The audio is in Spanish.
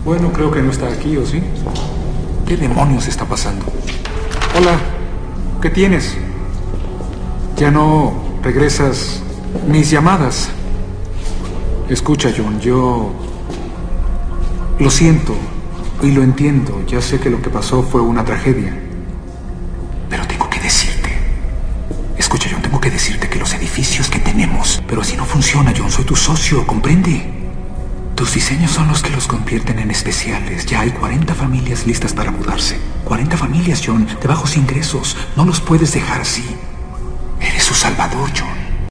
Bueno, creo que no está aquí, ¿o sí? ¿Qué demonios está pasando? Hola, ¿qué tienes? Ya no regresas mis llamadas. Escucha, John, yo lo siento y lo entiendo. Ya sé que lo que pasó fue una tragedia. Pero tengo que decirte. Escucha, John, tengo que decirte que los edificios que tenemos... Pero así no funciona, John. Soy tu socio, ¿comprende? Tus diseños son los que los convierten en especiales. Ya hay 40 familias listas para mudarse. 40 familias, John, de bajos ingresos. No los puedes dejar así. Eres su salvador, John.